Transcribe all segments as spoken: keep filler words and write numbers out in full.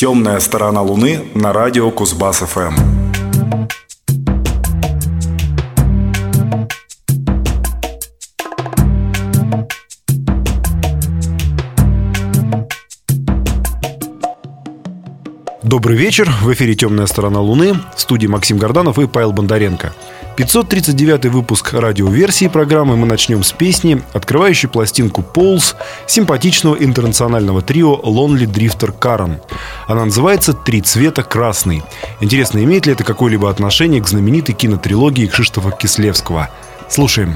«Темная сторона Луны» на радио Кузбасс-ФМ. Добрый вечер, в эфире «Темная сторона Луны», в студии Максим Горданов и Павел Бондаренко. пятьсот тридцать девятый выпуск радиоверсии программы. Мы начнем с песни, открывающей пластинку «Pulse» симпатичного интернационального трио Lonely Drifter Karan. Она называется «Три цвета красный». Интересно, имеет ли это какое-либо отношение к знаменитой кинотрилогии Кшиштофа Кислевского? Слушаем.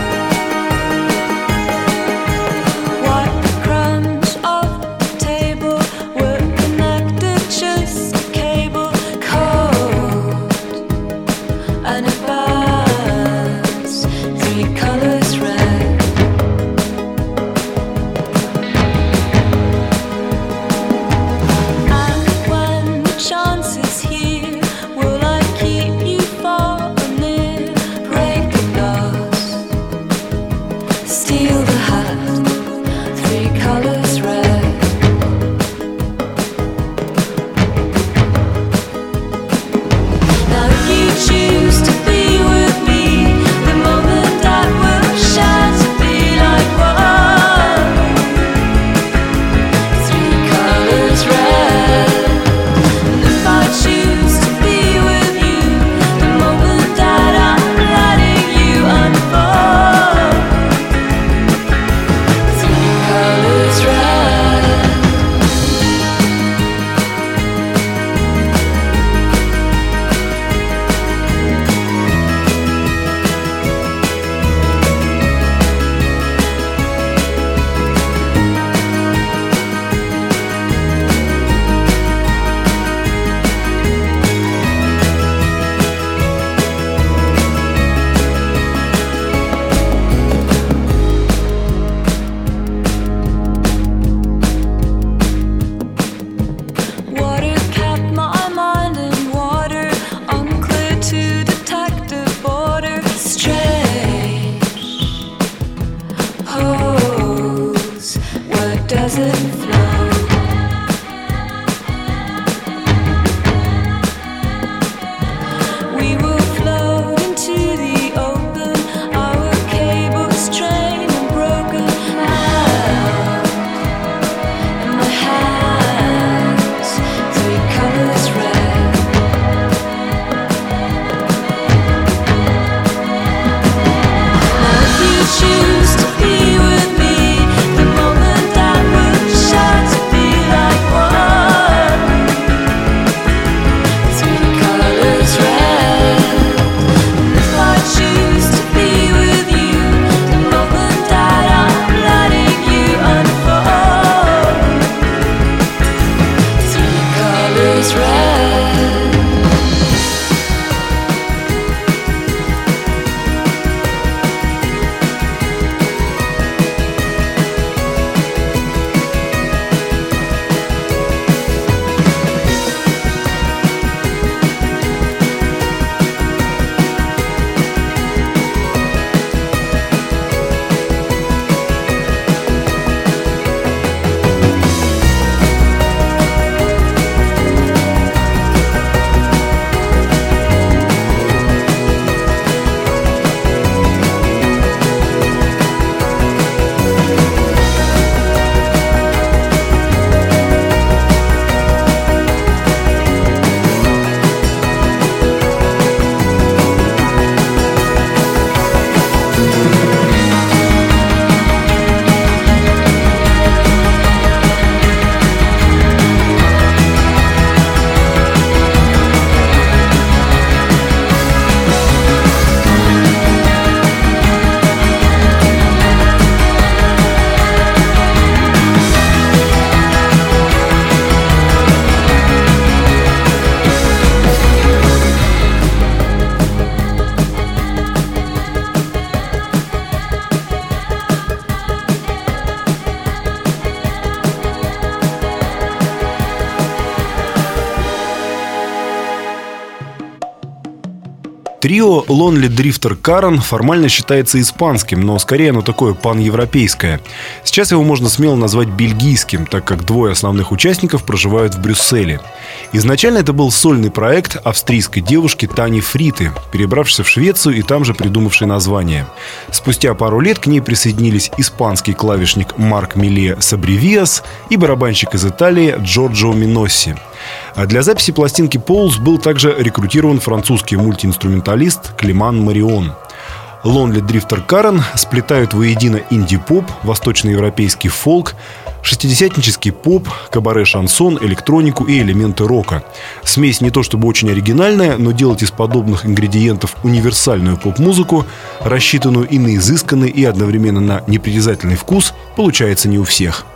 Wipe the crumbs off the table. Трио Lonely Drifter Karen формально считается испанским, но скорее оно такое паневропейское. Сейчас его можно смело назвать бельгийским, так как двое основных участников проживают в Брюсселе. Изначально это был сольный проект австрийской девушки Тани Фриты, перебравшейся в Швецию и там же придумавшей название. Спустя пару лет к ней присоединились испанский клавишник Марк Миле Сабревиас и барабанщик из Италии Джорджо Миносси. А для записи пластинки Pulse был также рекрутирован французский мультиинструменталист Климан Марион. Lonely Drifter Karen сплетают воедино инди-поп, восточноевропейский фолк, шестидесятнический поп, кабаре-шансон, электронику и элементы рока. Смесь не то чтобы очень оригинальная, но делать из подобных ингредиентов универсальную поп-музыку, рассчитанную и на изысканный, и одновременно на непритязательный вкус, получается не у всех.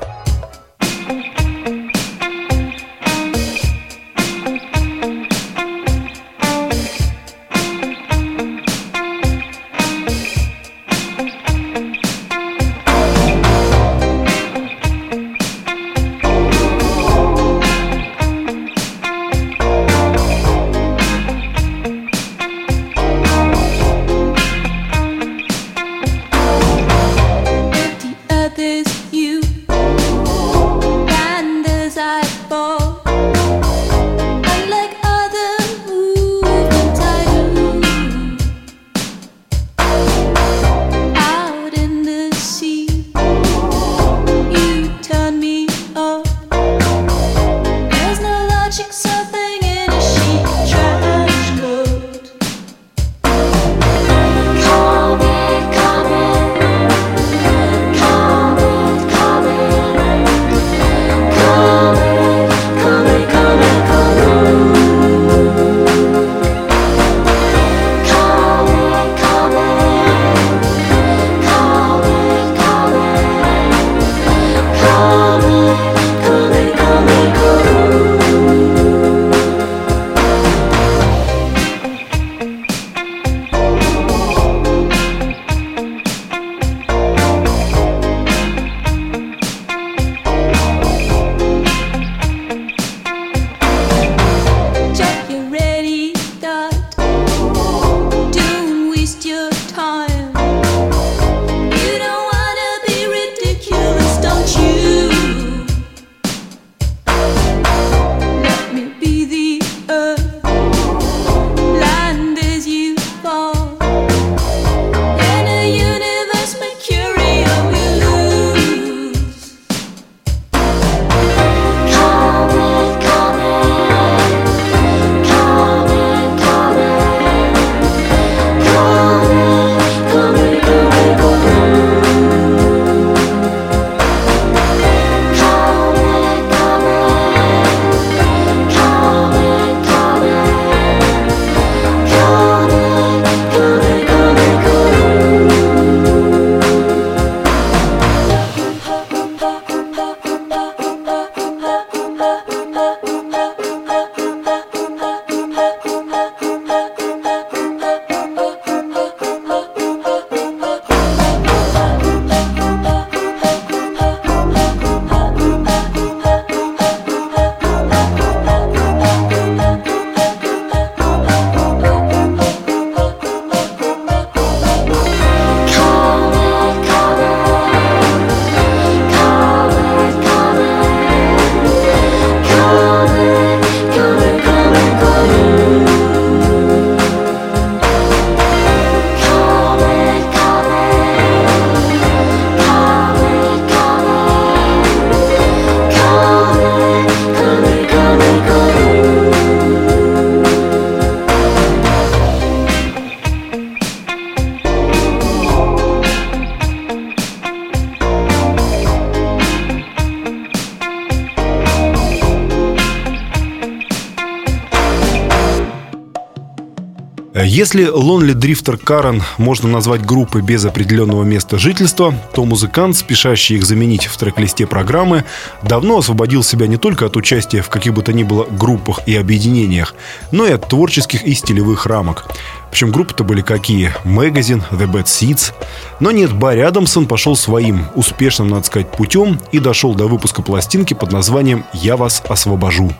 Если Lonely Drifter Karen можно назвать группой без определенного места жительства, то музыкант, спешащий их заменить в трек-листе программы, давно освободил себя не только от участия в каких бы то ни было группах и объединениях, но и от творческих и стилевых рамок. Причем группы-то были какие? Magazine, The Bad Seeds. Но нет, Барри Адамсон пошел своим, успешным, надо сказать, путем и дошел до выпуска пластинки под названием «Я вас освобожу».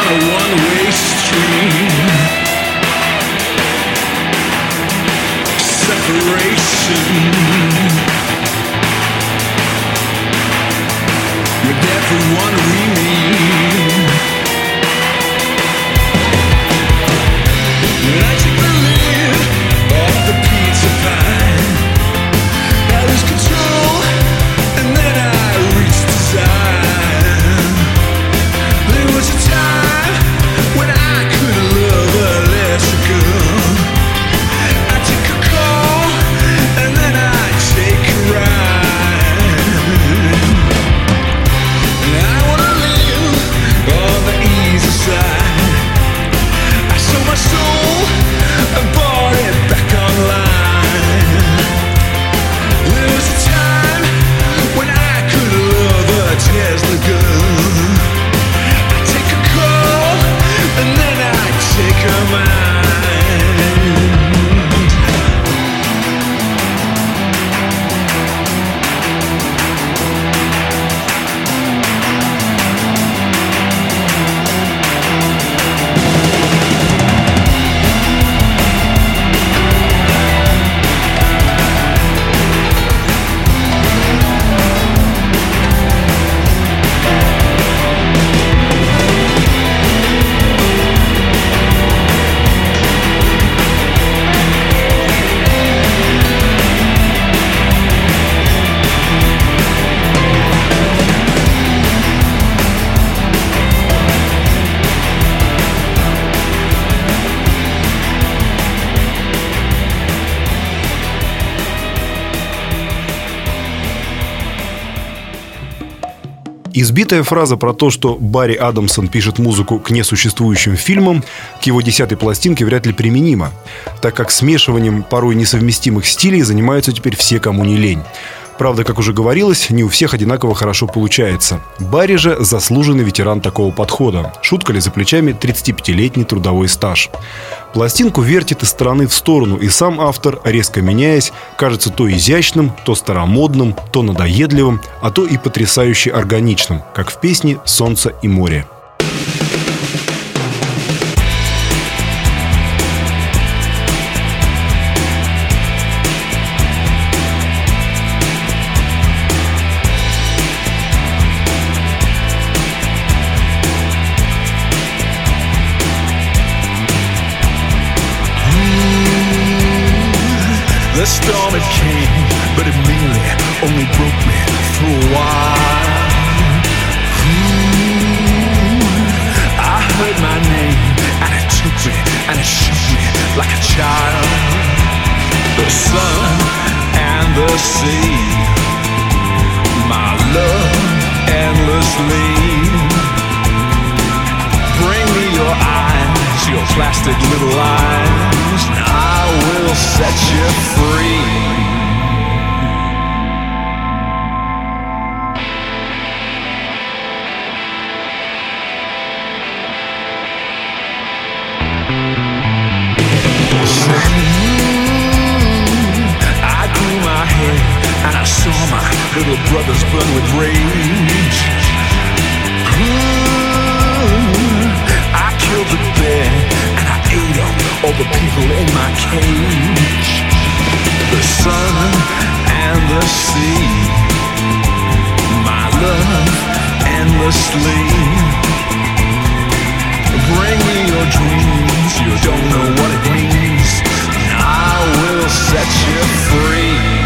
a one-way street. Separation. You're there for one we need. When I take the lid off the pizza pie, I lose control and then I reach desire. There was a time when I could love a lesser girl. I take a call and then I take a ride. And I wanna live on the easy side. I sold my soul and bought it back online. There was a time when I could love a Tesla girl. I take a call and then I take her mind. Избитая фраза про то, что Барри Адамсон пишет музыку к несуществующим фильмам, к его десятой пластинке вряд ли применима, так как смешиванием порой несовместимых стилей занимаются теперь все, кому не лень. Правда, как уже говорилось, не у всех одинаково хорошо получается. Барри же заслуженный ветеран такого подхода. Шутка ли за плечами тридцатипятилетний трудовой стаж. Пластинку вертит из стороны в сторону, и сам автор, резко меняясь, кажется то изящным, то старомодным, то надоедливым, а то и потрясающе органичным, как в песне «Солнце и море». The storm it came, but it merely only broke me for a while. Ooh, I heard my name, and it took me, and it shook me like a child. The sun and the sea, my love endlessly. Bring me your eyes, your plastic little eyes, and I will set you free. I grew my hair and I saw my little brothers burn with rage. I killed the bear and I ate up all the people in my cage. The sun and the sea, my love endlessly. Bring me your dreams, you don't know what it means, and I will set you free.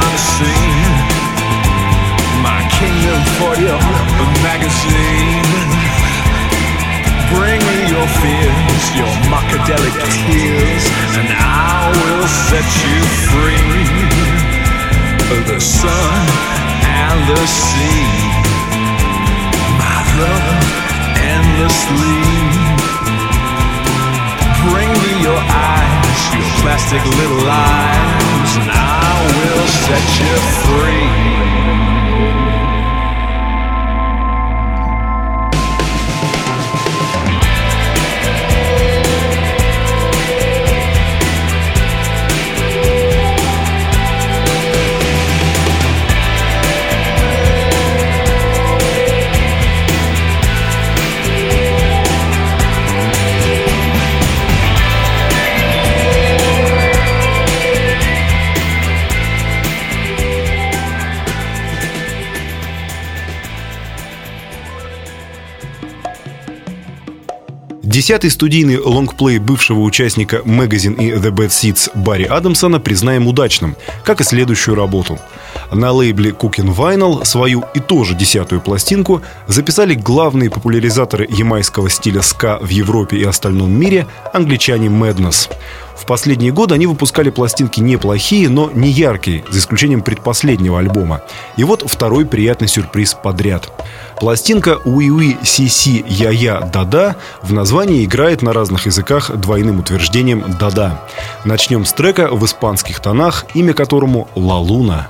unseen. My Kingdom for your magazine. Bring me your fears, your macadelic tears, and I will set you free. The sun and the sea, my love endlessly. Bring me your eyes, your plastic little lives, and I will set you free. Десятый студийный лонгплей бывшего участника Magazine и The Bad Seeds Барри Адамсона признаем удачным, как и следующую работу. На лейбле Cooking Vinyl свою и тоже десятую пластинку записали главные популяризаторы ямайского стиля ска в Европе и остальном мире – англичане Madness. В последние годы они выпускали пластинки неплохие, но не яркие, за исключением предпоследнего альбома. И вот второй приятный сюрприз подряд. Пластинка «Уи-Уи, Си-Си, Я-Я, Да-Да» в названии играет на разных языках двойным утверждением «Да-Да». Начнем с трека в испанских тонах, имя которому «Ла Луна».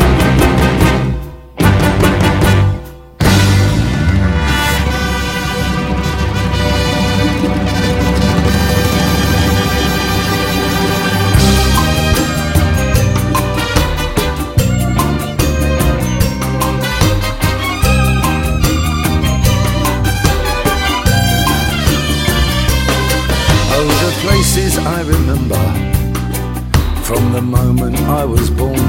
I remember from the moment I was born,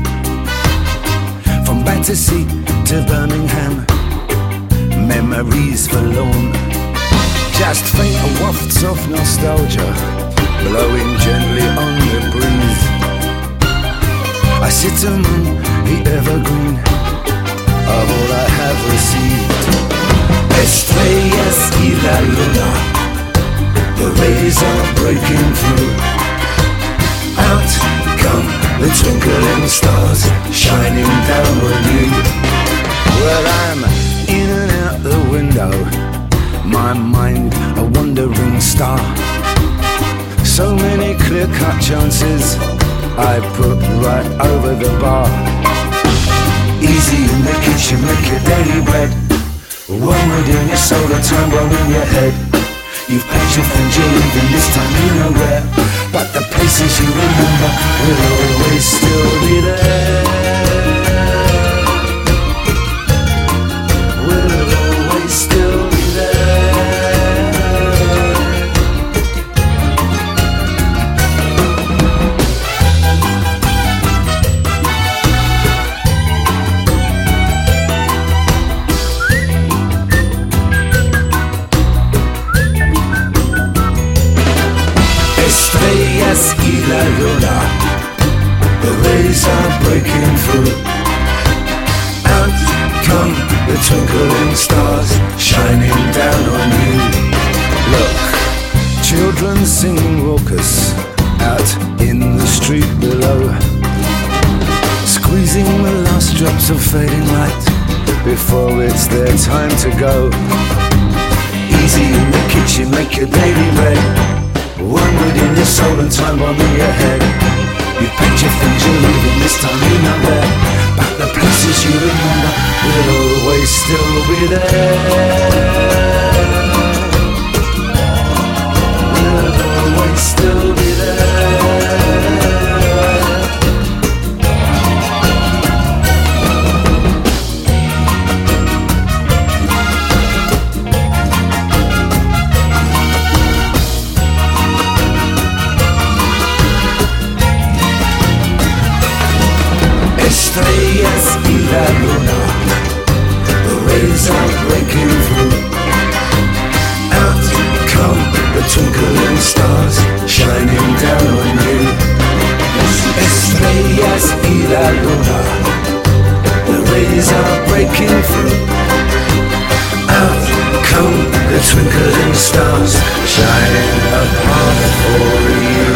from Battersea to Birmingham, memories forlorn, just faint wafts of nostalgia blowing gently on the breeze. I sit among the evergreen of all I have received. Estrellas y la luna, the rays are breaking through. Out come the twinkling stars, shining down on you. Well, I'm in and out the window, my mind a wandering star. So many clear-cut chances I put right over the bar. Easy in the kitchen, make your daily bread. One within your soul, a time bomb in your head. You've packed your things, you're leaving, this time you know where. But the places you remember will always still be there. Will always still be there. Estrellas y la luna, the rays are breaking through. Out come the twinkling stars, shining down on you. Look, children singing raucous out in the street below, squeezing the last drops of fading light before it's their time to go. Easy in the kitchen, make your daily bread. One within your soul and time bomb in your head. You packed your things, you're leaving, this time you know where. But the places you remember will always still be there. Will always still be there. Estrellas y la luna, the rays are breaking through. Out come the twinkling stars, shining down on you. Estrellas y la luna, breaking through. Out come the twinkling stars, shining apart for you.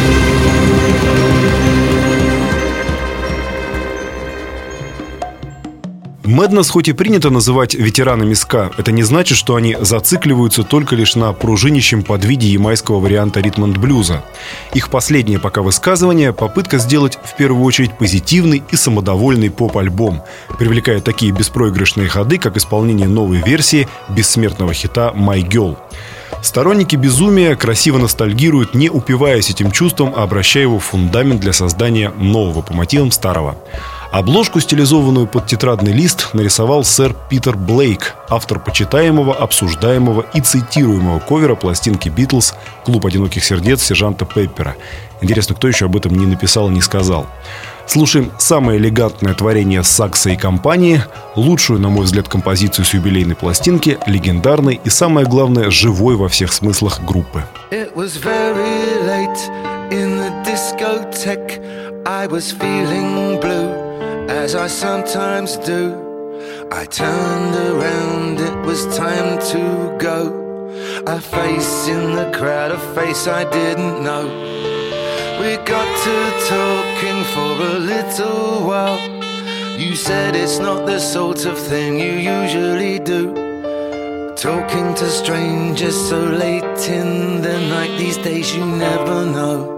Madness хоть и принято называть ветеранами ска, это не значит, что они зацикливаются только лишь на пружинищем подвиде ямайского варианта ритм-энд-блюза. Их последнее пока высказывание – попытка сделать в первую очередь позитивный и самодовольный поп-альбом, привлекая такие беспроигрышные ходы, как исполнение новой версии бессмертного хита «My Girl». Сторонники безумия красиво ностальгируют, не упиваясь этим чувством, а обращая его в фундамент для создания нового по мотивам старого. Обложку, стилизованную под тетрадный лист, нарисовал сэр Питер Блейк, автор почитаемого, обсуждаемого и цитируемого ковера пластинки «Битлз» «Клуб одиноких сердец» сержанта Пеппера. Интересно, кто еще об этом не написал и не сказал. Слушаем самое элегантное творение Сакса и компании, лучшую, на мой взгляд, композицию с юбилейной пластинки, легендарной и, самое главное, живой во всех смыслах группы. It was very late in the discotheque. I was feeling blue, as I sometimes do. I turned around, it was time to go. A face in the crowd, a face I didn't know. We got to talking for a little while. You said it's not the sort of thing you usually do, talking to strangers so late in the night. These days you never know.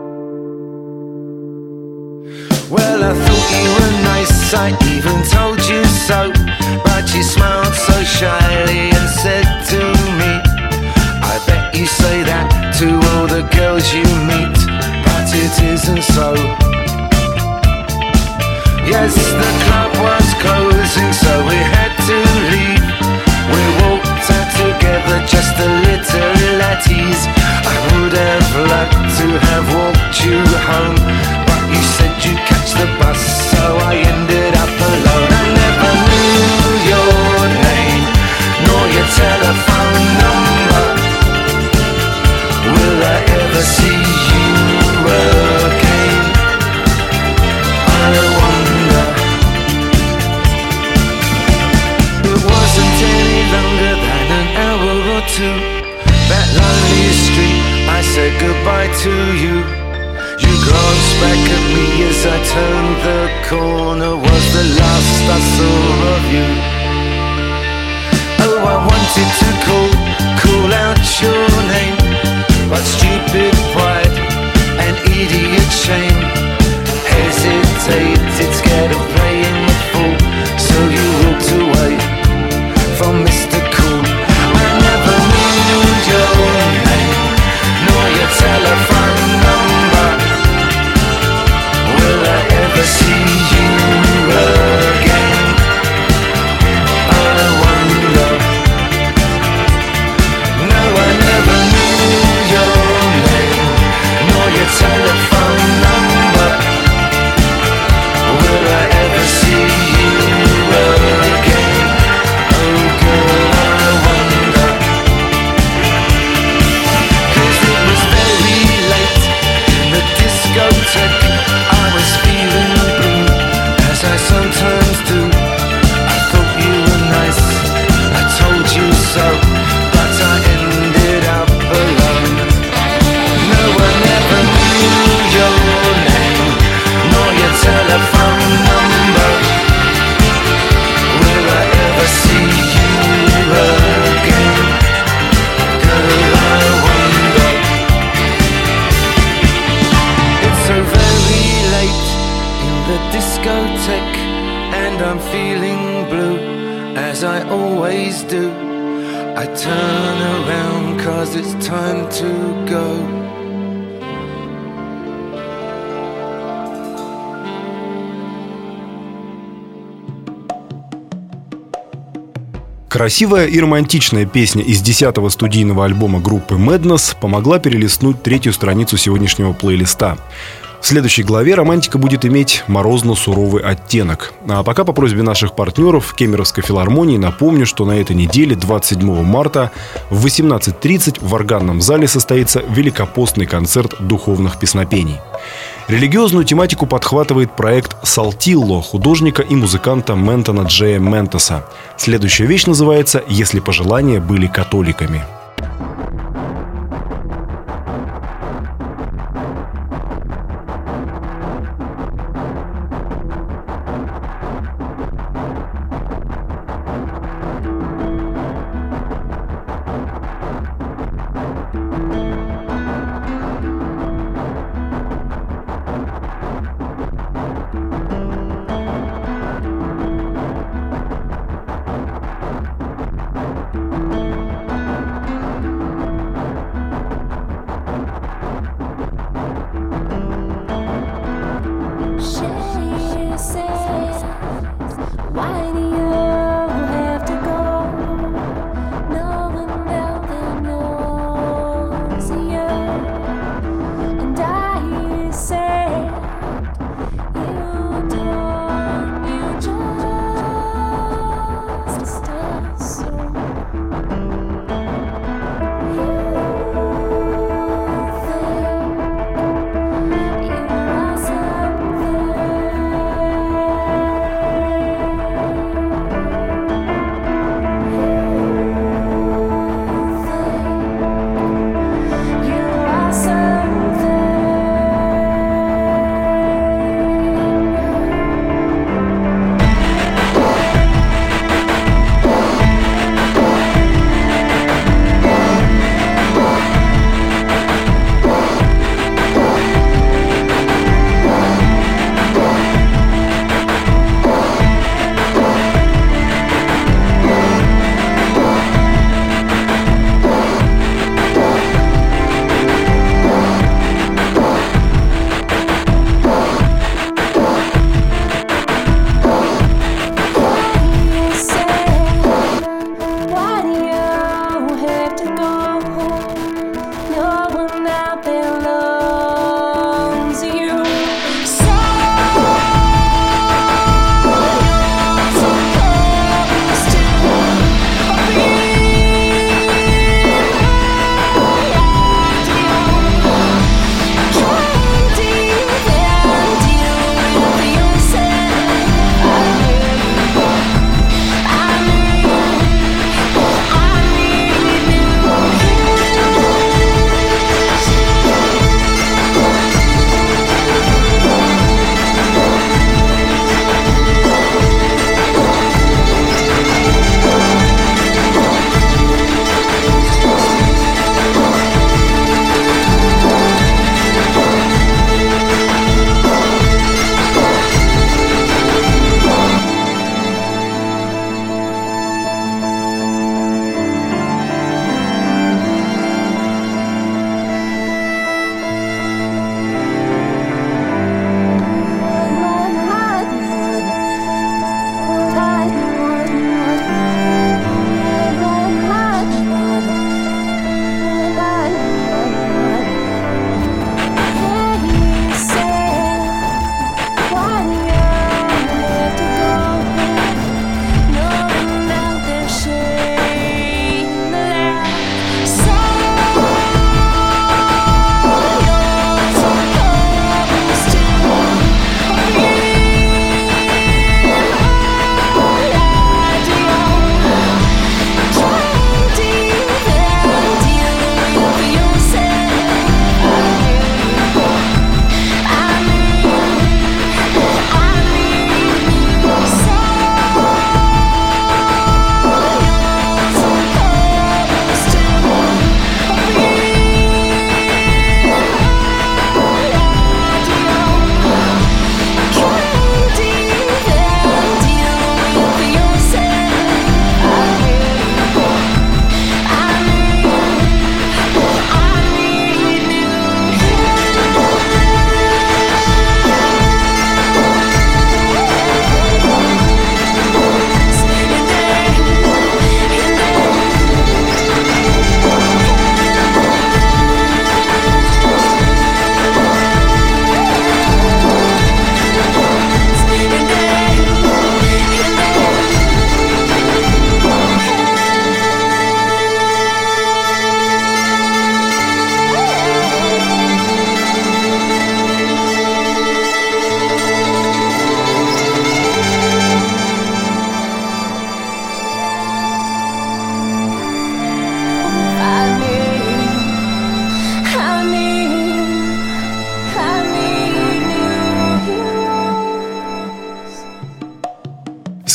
Well, I thought you were nice, I even told you so, but you smiled so shyly and said to me, I bet you say that to all the girls you meet, but it isn't so. Yes, the club was closing, so we had to leave. We walked out together, just a little at ease. I would have liked to have walked you home, but you said you'd catch the bus, so I ended up alone. I never knew your name, nor your telephone number. Will I ever see you again? I wonder. It wasn't any longer than an hour or two. That lonely street, I said goodbye to you. You glanced back at me as I turned the corner. Was the last I saw of you. Oh, I wanted to call, call out your name, but stupid pride and idiot shame hesitated, scared of playing the fool. So you walked away from Mister Cool. I never knew your name, nor your telephone number. Will I ever see you again? I wonder. No, I never knew your name, nor your telephone number. Will I ever see you again? Oh girl, I wonder. 'Cause it was very late in the discotheque. I was feeling blue, as I sometimes do. I thought you were nice, I told you so, but I ended up alone. No one ever knew your name, nor your telephone number. Will I ever see you again? Girl, I wonder. It's so very late in the discotheque, and I'm feeling blue, as I always do. I turn around 'cause it's time to go. Красивая и романтичная песня из десятого студийного альбома группы Madness помогла перелистнуть третью страницу сегодняшнего плейлиста. В следующей главе романтика будет иметь морозно-суровый оттенок. А пока по просьбе наших партнеров Кемеровской филармонии напомню, что на этой неделе, двадцать седьмого марта, в восемнадцать тридцать в органном зале состоится великопостный концерт духовных песнопений. Религиозную тематику подхватывает проект «Салтилло» художника и музыканта Ментона Джея Ментоса. Следующая вещь называется «Если пожелания были католиками».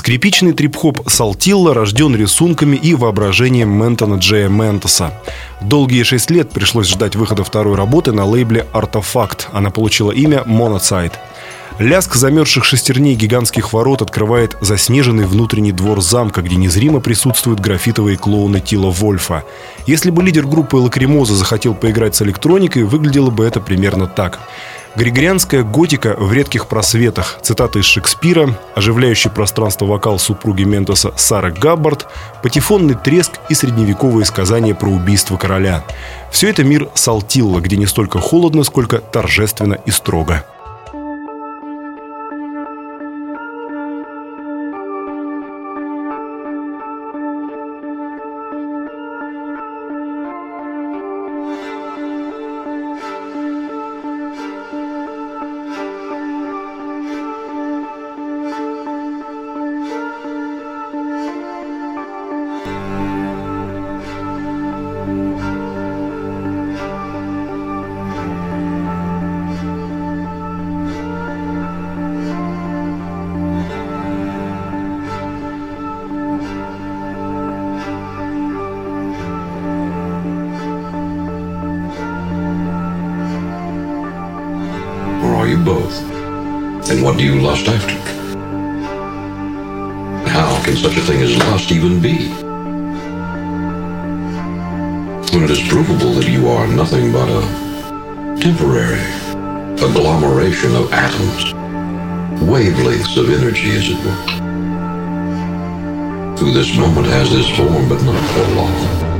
Скрипичный трип-хоп Saltillo рожден рисунками и воображением Ментона Джея Ментоса. Долгие шесть лет пришлось ждать выхода второй работы на лейбле Artifact. Она получила имя Monocyte. Лязг замерзших шестерней гигантских ворот открывает заснеженный внутренний двор замка, где незримо присутствуют граффитовые клоуны Тила Вольфа. Если бы лидер группы Лакримоза захотел поиграть с электроникой, выглядело бы это примерно так. Григорианская готика в редких просветах, цитаты из Шекспира, оживляющий пространство вокал супруги Ментоса Сары Габбард, патефонный треск и средневековые сказания про убийство короля. Все это мир Saltillo, где не столько холодно, сколько торжественно и строго. Are you both? And what do you lust after? How can such a thing as lust even be? When it is provable that you are nothing but a temporary agglomeration of atoms, wavelengths of energy, as it were, who this moment has this form, but not for long,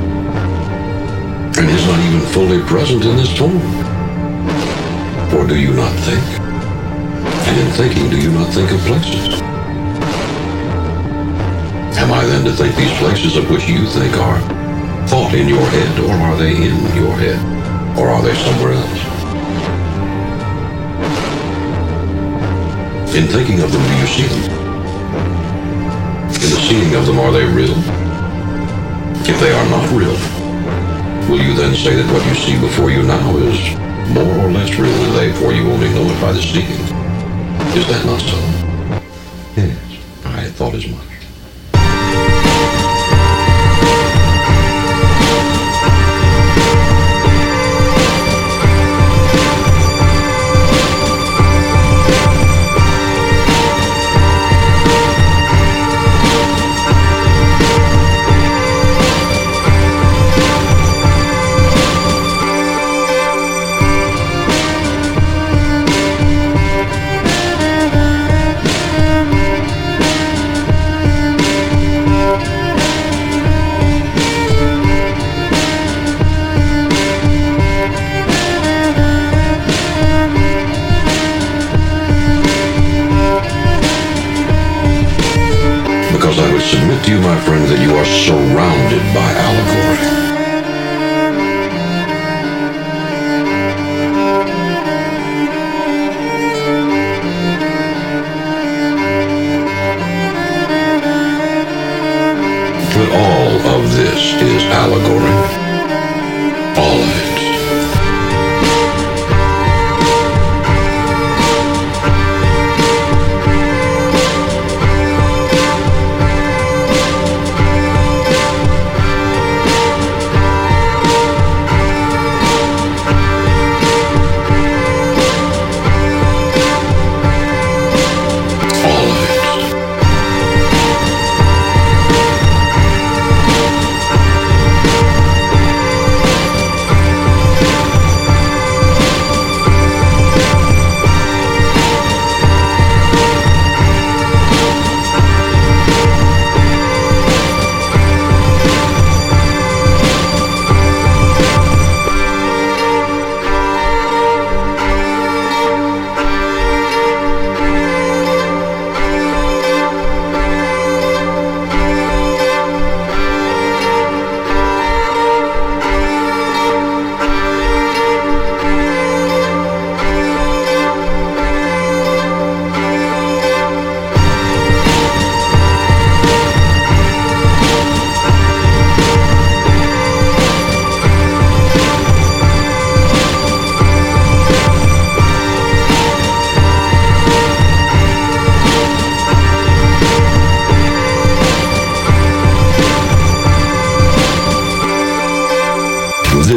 and is not even fully present in this form. Or do you not think? And in thinking, do you not think of places? Am I then to think these places of which you think are thought in your head, or are they in your head? Or are they somewhere else? In thinking of them, do you see them? In the seeing of them, are they real? If they are not real, will you then say that what you see before you now is more or less real than they, for you only know it by the seeing? Is that not so? Yes, I thought as much. Because I would submit to you, my friend, that you are surrounded by allegory. But all of this is allegory. All of it.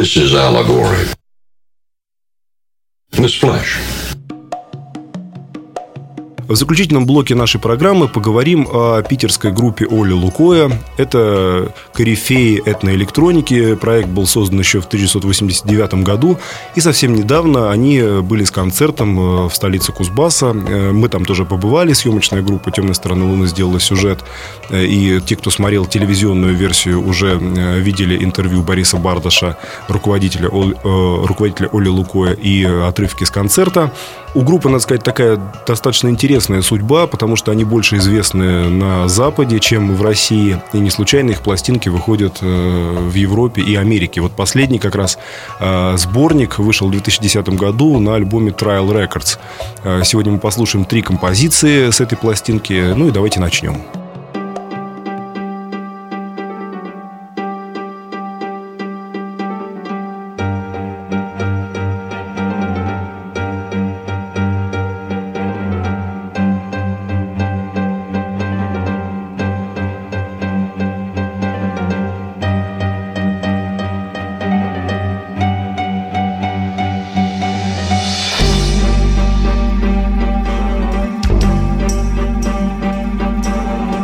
This is allegory. This flesh. В заключительном блоке нашей программы поговорим о питерской группе Олли Лукоя. Это корифеи этноэлектроники. Проект был создан еще в тысяча девятьсот восемьдесят девятом году. И совсем недавно они были с концертом в столице Кузбасса. Мы там тоже побывали. Съемочная группа «Темная сторона Луны» сделала сюжет. И те, кто смотрел телевизионную версию, уже видели интервью Бориса Бардаша, руководителя, руководителя Олли Лукоя, и отрывки с концерта. У группы, надо сказать, такая достаточно интересная судьба, потому что они больше известны на Западе, чем в России. И не случайно их пластинки выходят в Европе и Америке. Вот последний как раз сборник вышел в две тысячи десятом году на альбоме Trial Records. Сегодня мы послушаем три композиции с этой пластинки. Ну и давайте начнем. Thank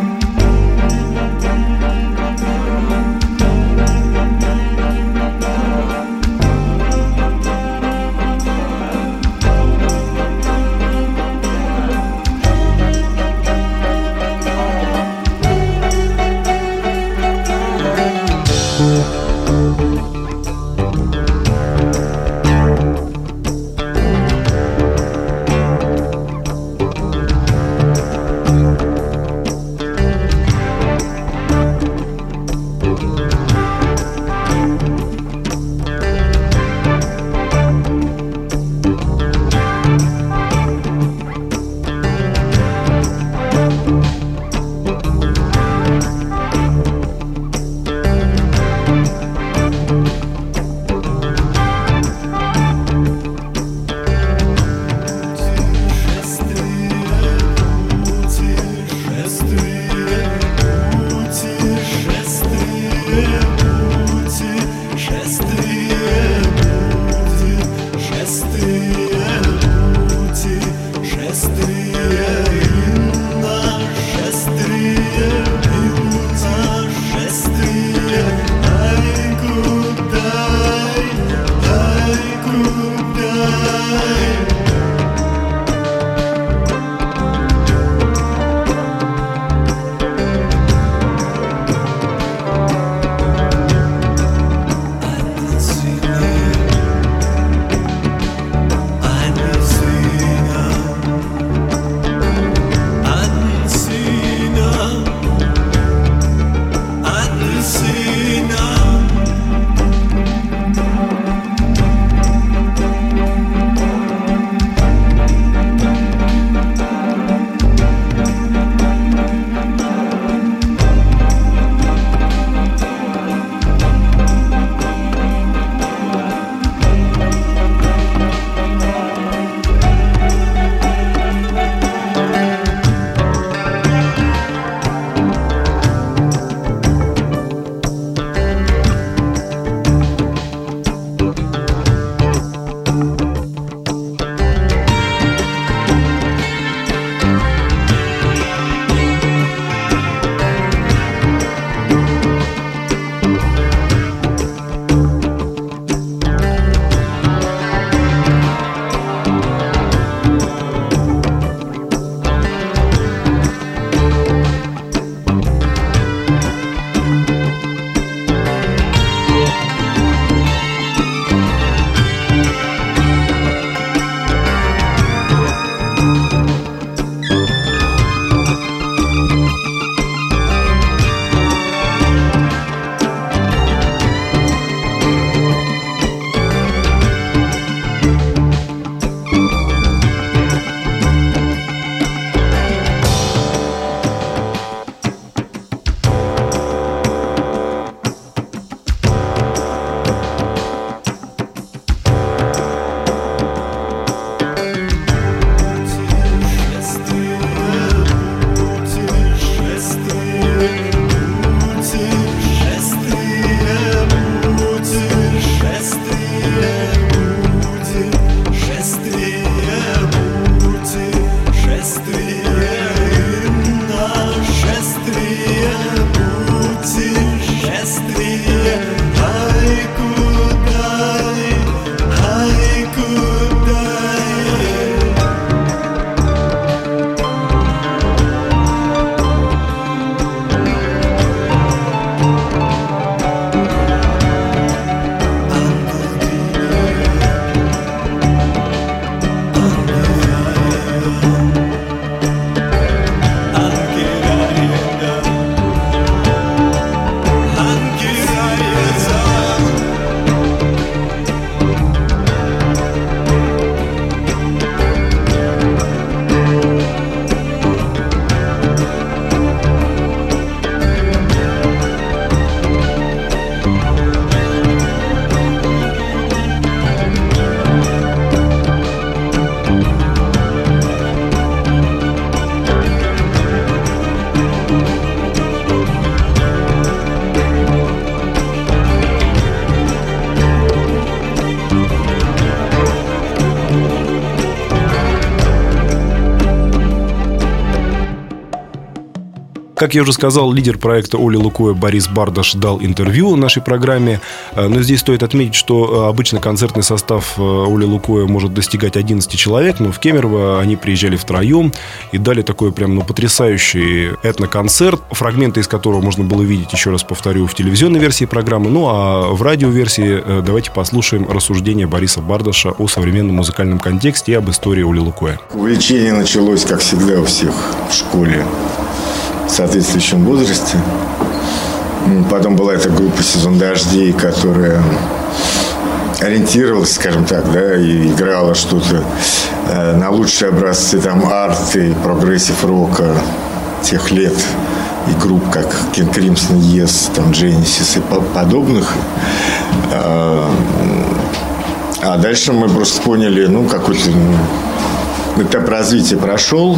Как я уже сказал, лидер проекта Оля Лукоя Борис Бардаш дал интервью в нашей программе. Но здесь стоит отметить, что обычно концертный состав Оли Лукоя может достигать одиннадцати человек, но в Кемерово они приезжали втроем и дали такой прям ну, потрясающий этноконцерт, фрагменты из которого можно было видеть, еще раз повторю, в телевизионной версии программы. Ну а в радиоверсии давайте послушаем рассуждения Бориса Бардаша о современном музыкальном контексте и об истории Оли Лукоя. Увлечение началось, как всегда, у всех в школе в соответствующем возрасте. Потом была эта группа «Сезон дождей», которая ориентировалась, скажем так, да, и играла что-то э, на лучшие образцы там арты, прогрессив-рока тех лет. И групп, как King Crimson, Yes, там, Genesis и подобных. А, а дальше мы просто поняли, ну, какой-то... Этап развития прошел,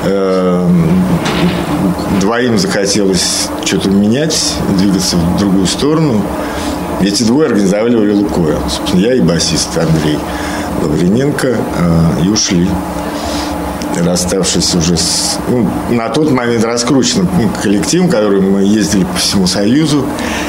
двоим захотелось что-то менять, двигаться в другую сторону. Эти двое организовали Олю Лукоя. Собственно, я и басист Андрей Лавриненко, и ушли, расставшись уже с, ну, на тот момент раскрученным коллективом, который мы ездили по всему Союзу.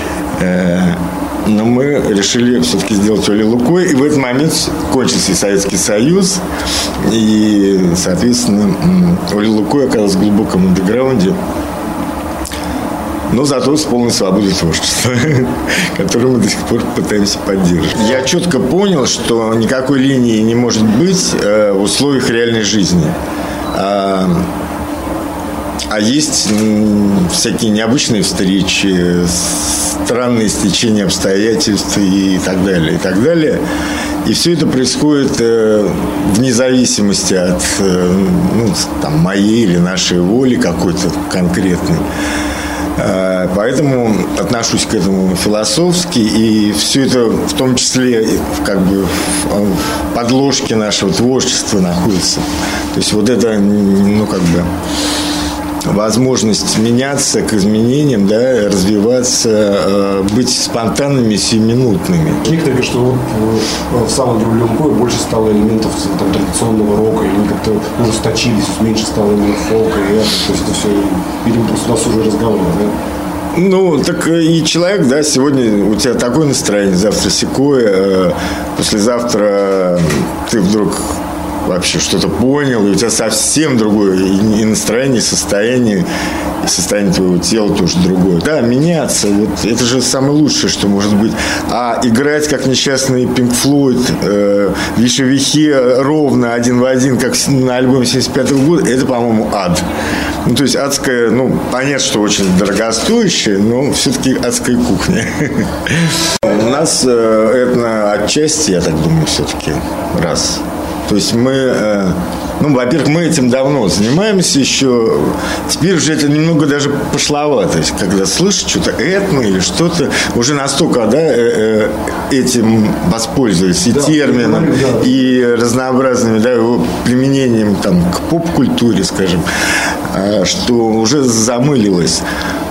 Но мы решили все-таки сделать Олю Лукоя. И в этот момент кончился и Советский Союз. И, соответственно, Оля Лукоя оказалась в глубоком андеграунде. Но зато с полной свободой творчества, которую мы до сих пор пытаемся поддерживать. Я четко понял, что никакой линии не может быть в условиях реальной жизни. А есть всякие необычные встречи, странные стечения обстоятельств и так далее, и так далее. И все это происходит вне зависимости от ну, там, моей или нашей воли какой-то конкретной. Поэтому отношусь к этому философски. И все это в том числе как бы в подложке нашего творчества находится. То есть вот это, ну как бы... возможность меняться к изменениям, да, развиваться, быть спонтанными, сиюминутными. Некоторые говорят, что вот в самом деле Лукоя больше стало элементов там, традиционного рока, или они как-то ужесточились, меньше стало элементов фолка, и это, то есть это все, видимо, просто у нас уже разговор, да? Ну, так и человек, да, сегодня у тебя такое настроение, завтра сякое, послезавтра ты вдруг вообще что-то понял, и у тебя совсем другое и настроение, и состояние, и состояние твоего тела тоже другое. Да, меняться, вот это же самое лучшее, что может быть. А играть, как несчастный Pink Floyd, э, в вещевихе ровно один в один, как на альбоме семьдесят пятого года, это, по-моему, ад. Ну, то есть адская, ну, понятно, что очень дорогостоящая, но все-таки адская кухня. У нас это отчасти, я так думаю, все-таки раз. То есть мы, ну, во-первых, мы этим давно занимаемся еще. Теперь уже это немного даже пошловато. То есть, когда слышишь что-то этно или что-то, уже настолько, да, этим воспользовались и да, термином, да. и разнообразными, да, его применением там, к поп-культуре, скажем, что уже замылилось.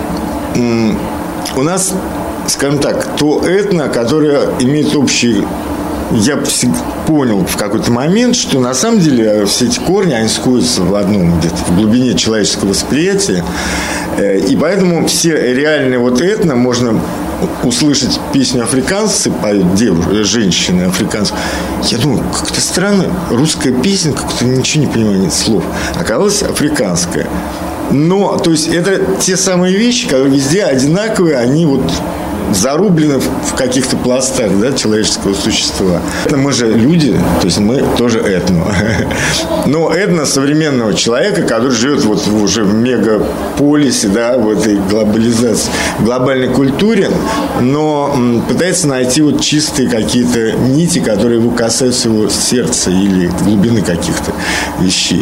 У нас, скажем так, то этно, которое имеет общий... Я понял в какой-то момент, что на самом деле все эти корни, они сходятся в одном где-то, в глубине человеческого восприятия. И поэтому все реальные вот этно можно услышать песню африканцы, поют девушки, женщины африканцы. Я думаю, как-то странно, русская песня, как-то ничего не понимаю, нет слов. Оказалось, африканская. Но, то есть, это те самые вещи, которые везде одинаковые, они вот зарублены в каких-то пластах, да, человеческого существа. Мы же люди, то есть мы тоже этно. Но этно современного человека, который живет вот уже в мегаполисе, да, в этой глобализации, глобальной культуре, но пытается найти вот чистые какие-то нити, которые его касаются его сердца или глубины каких-то вещей.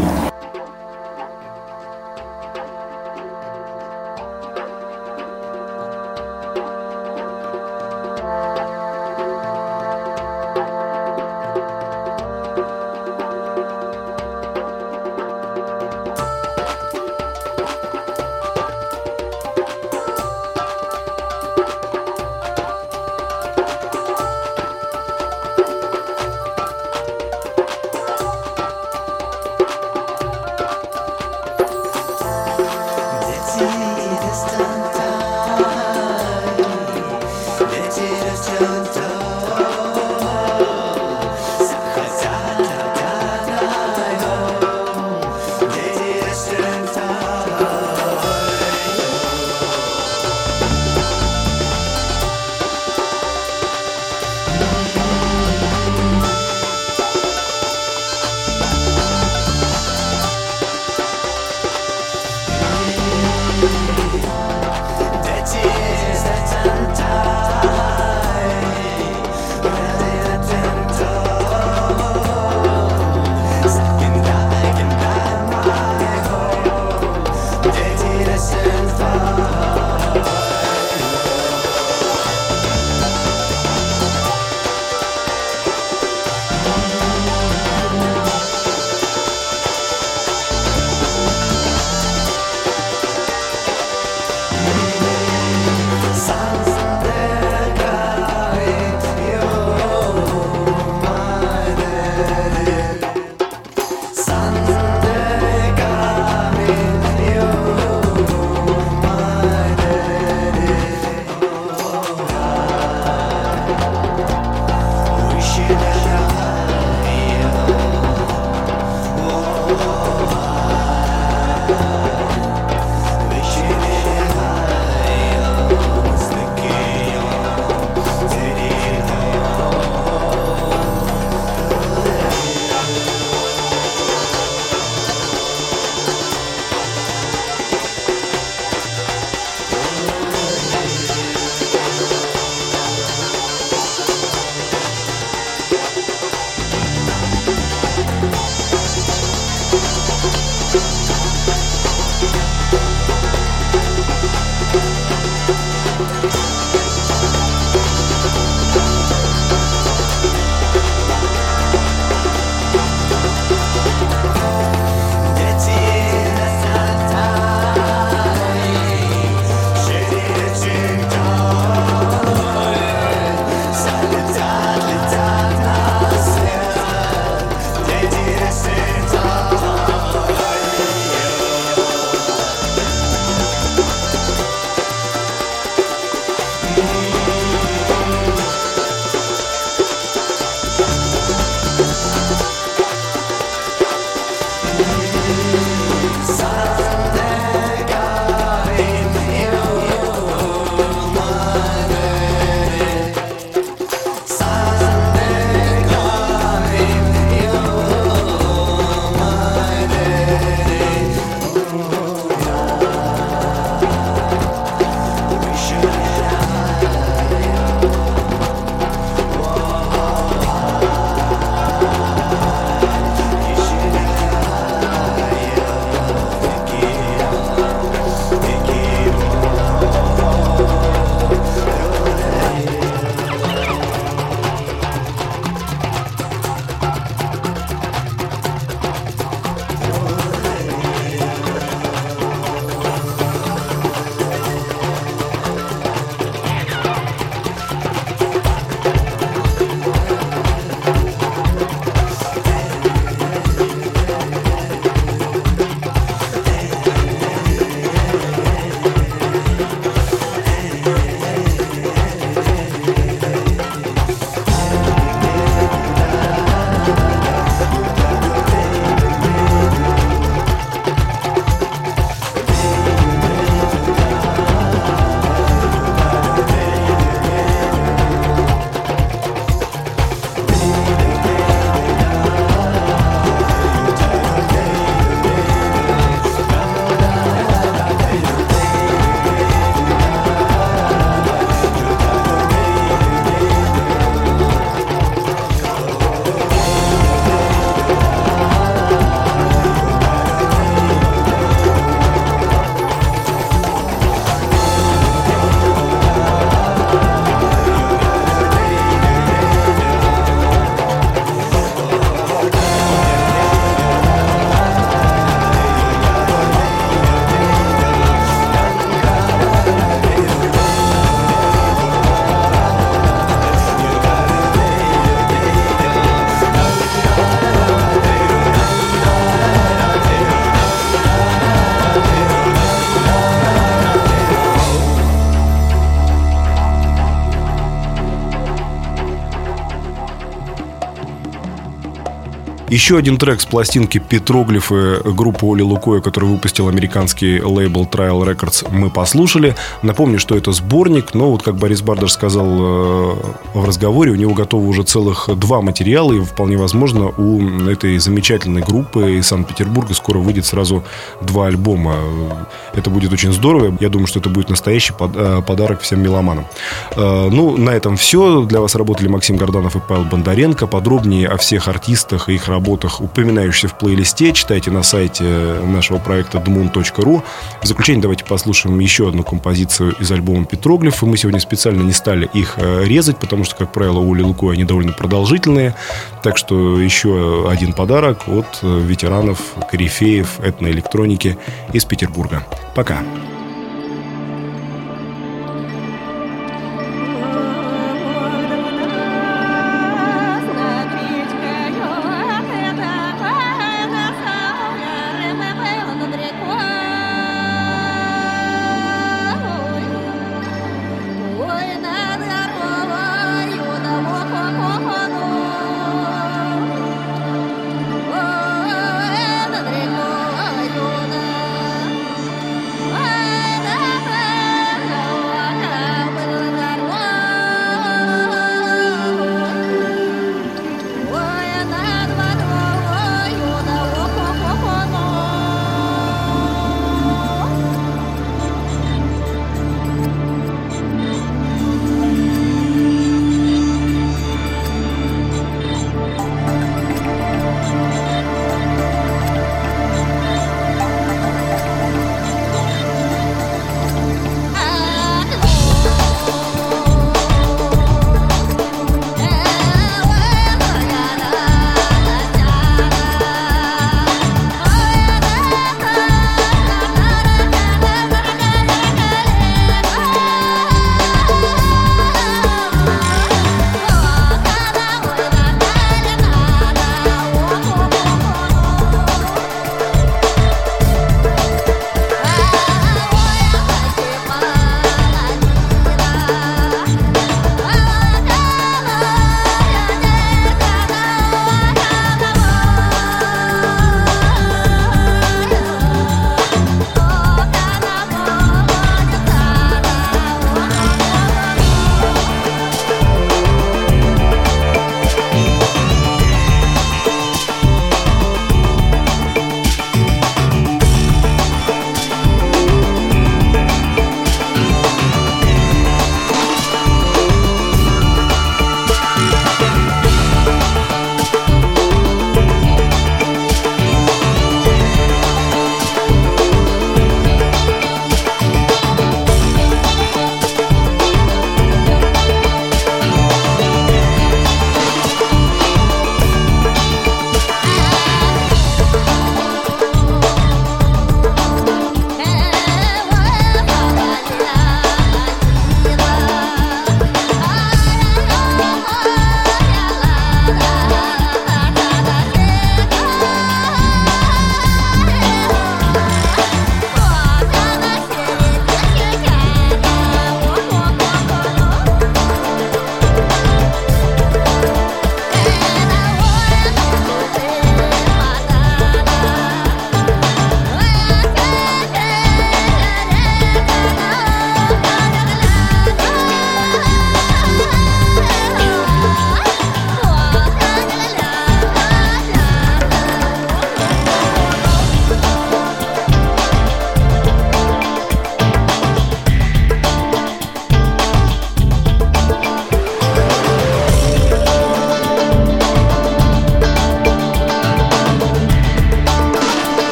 Еще один трек с пластинки «Петроглифы» группы Оли Лукоя, который выпустил американский лейбл Trial Records, мы послушали. Напомню, что это сборник, но вот как Борис Бардаш сказал в разговоре, у него готовы уже целых два материала, и вполне возможно у этой замечательной группы из Санкт-Петербурга скоро выйдет сразу два альбома. Это будет очень здорово. Я думаю, что это будет настоящий подарок всем меломанам. Ну, на этом все. Для вас работали Максим Горданов и Павел Бондаренко. Подробнее о всех артистах и их работах, упоминающихся в плейлисте, читайте на сайте нашего проекта дмун точка ру. В заключение давайте послушаем еще одну композицию из альбома «Петроглифы». Мы сегодня специально не стали их резать, потому что, как правило, у Оли Лукоя они довольно продолжительные. Так что еще один подарок от ветеранов, корифеев этноэлектроники из Петербурга. Пока.